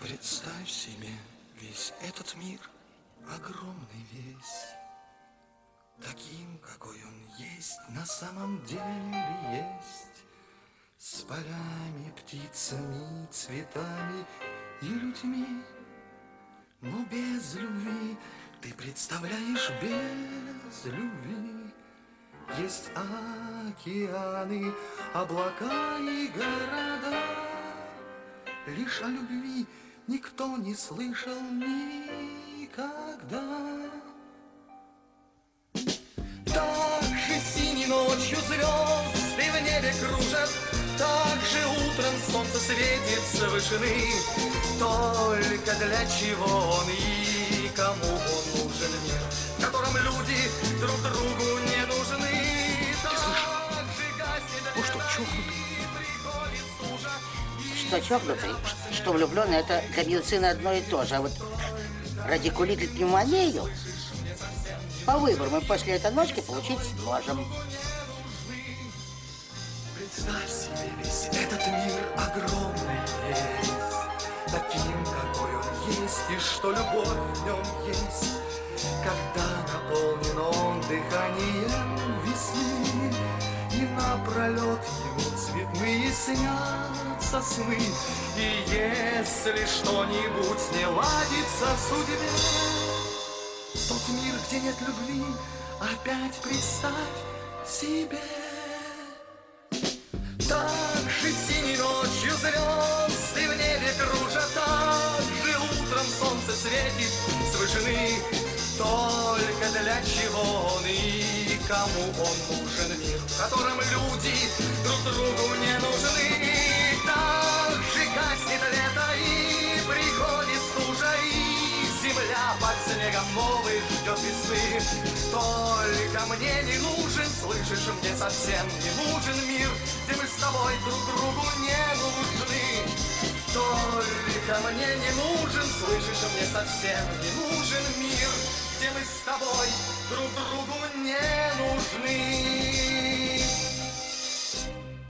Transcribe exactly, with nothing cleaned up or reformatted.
Представь себе весь этот мир, огромный весь, таким, какой он есть, на самом деле есть, с полями, птицами, цветами и людьми. Но без любви, ты представляешь, без любви есть океаны, облака и города. Лишь о любви никто не слышал никогда. Так же синей ночью звезды в небе кружат, так же утром солнце светит с вышины. Только для чего он и кому он нужен мир, в котором люди друг другу не нужны. Ты слышишь? Он что, чокнутый? Что чокнутый, что влюбленный, это для медицины одно и то же. А вот радикулит и пневмонию по выбору мы после этой ночки получить сможем. Представь себе весь этот мир огромный весь, таким, какой он есть, и что любовь в нем есть, когда наполнен он дыханием весны, и напролет ему цветные снятся сны. И если что-нибудь не ладится в судьбе, тот мир, где нет любви, опять представь себе. Так же синей ночью звезды в небе кружат, так же утром солнце светит с вышины. Только для чего он и кому он нужен мир, в котором люди друг другу не нужны. Так же гаснет лето и приходит стужа, и земля под снегом новый ждет весны. Только мне не нужен, слышишь, мне совсем не нужен мир, где мы с тобой друг другу не нужны. Только мне не нужен, слышишь, мне совсем не нужен мир,